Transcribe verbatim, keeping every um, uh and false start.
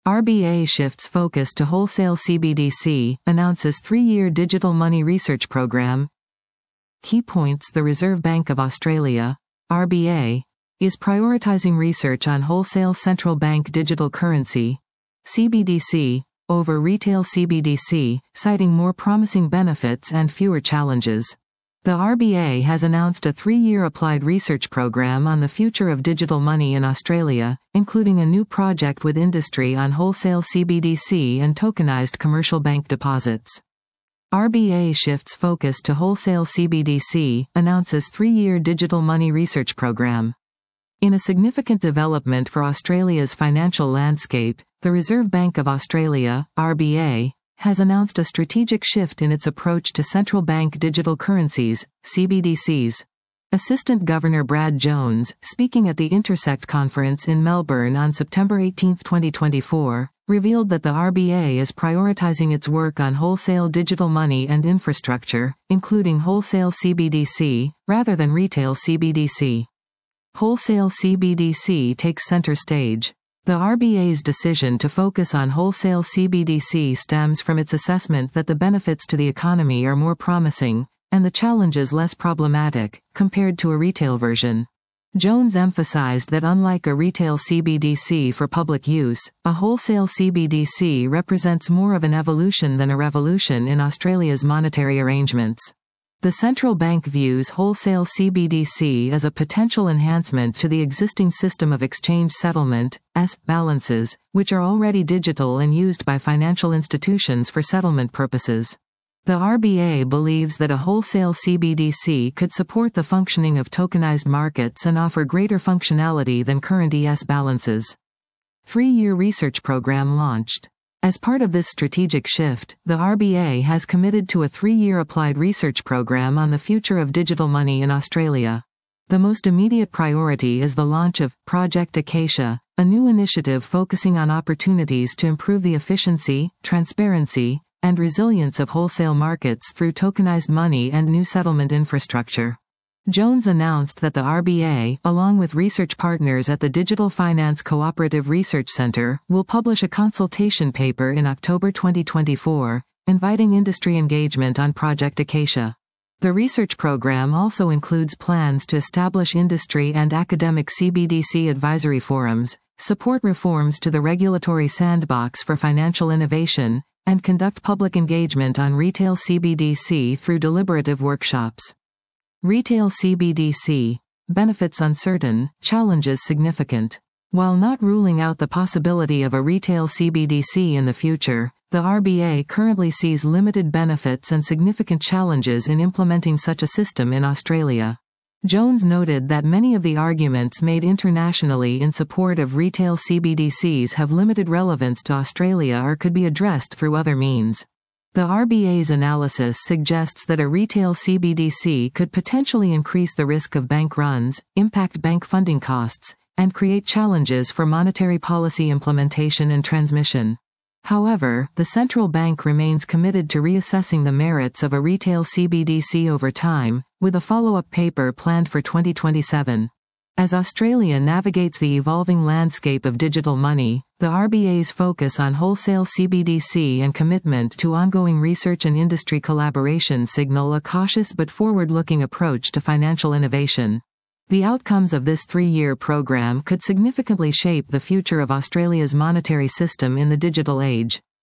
R B A shifts focus to wholesale C B D C, announces three-year digital money research program. Key points: the Reserve Bank of Australia, R B A, is prioritizing research on wholesale central bank digital currency, C B D C, over retail C B D C, citing more promising benefits and fewer challenges. The R B A has announced a three-year applied research program on the future of digital money in Australia, including a new project with industry on wholesale C B D C and tokenized commercial bank deposits. R B A shifts focus to wholesale C B D C, announces three-year digital money research program. In a significant development for Australia's financial landscape, the Reserve Bank of Australia, R B A, has announced a strategic shift in its approach to central bank digital currencies, C B D Cs. Assistant Governor Brad Jones, speaking at the Intersect Conference in Melbourne on September eighteenth twenty twenty-four, revealed that the R B A is prioritizing its work on wholesale digital money and infrastructure, including wholesale C B D C, rather than retail C B D C. Wholesale C B D C takes center stage. The R B A's decision to focus on wholesale C B D C stems from its assessment that the benefits to the economy are more promising, and the challenges less problematic, compared to a retail version. Jones emphasized that unlike a retail C B D C for public use, a wholesale C B D C represents more of an evolution than a revolution in Australia's monetary arrangements. The central bank views wholesale C B D C as a potential enhancement to the existing system of exchange settlement, S, balances, which are already digital and used by financial institutions for settlement purposes. The R B A believes that a wholesale C B D C could support the functioning of tokenized markets and offer greater functionality than current E S balances. Three-year research program launched. As part of this strategic shift, the R B A has committed to a three-year applied research program on the future of digital money in Australia. The most immediate priority is the launch of Project Acacia, a new initiative focusing on opportunities to improve the efficiency, transparency, and resilience of wholesale markets through tokenized money and new settlement infrastructure. Jones announced that the R B A, along with research partners at the Digital Finance Cooperative Research Centre, will publish a consultation paper in October twenty twenty-four, inviting industry engagement on Project Acacia. The research program also includes plans to establish industry and academic C B D C advisory forums, support reforms to the regulatory sandbox for financial innovation, and conduct public engagement on retail C B D C through deliberative workshops. Retail C B D C. Benefits uncertain, challenges significant. While not ruling out the possibility of a retail C B D C in the future, the R B A currently sees limited benefits and significant challenges in implementing such a system in Australia. Jones noted that many of the arguments made internationally in support of retail C B D Cs have limited relevance to Australia or could be addressed through other means. The R B A's analysis suggests that a retail C B D C could potentially increase the risk of bank runs, impact bank funding costs, and create challenges for monetary policy implementation and transmission. However, the central bank remains committed to reassessing the merits of a retail C B D C over time, with a follow-up paper planned for twenty twenty-seven. As Australia navigates the evolving landscape of digital money, the R B A's focus on wholesale C B D C and commitment to ongoing research and industry collaboration signal a cautious but forward-looking approach to financial innovation. The outcomes of this three-year program could significantly shape the future of Australia's monetary system in the digital age.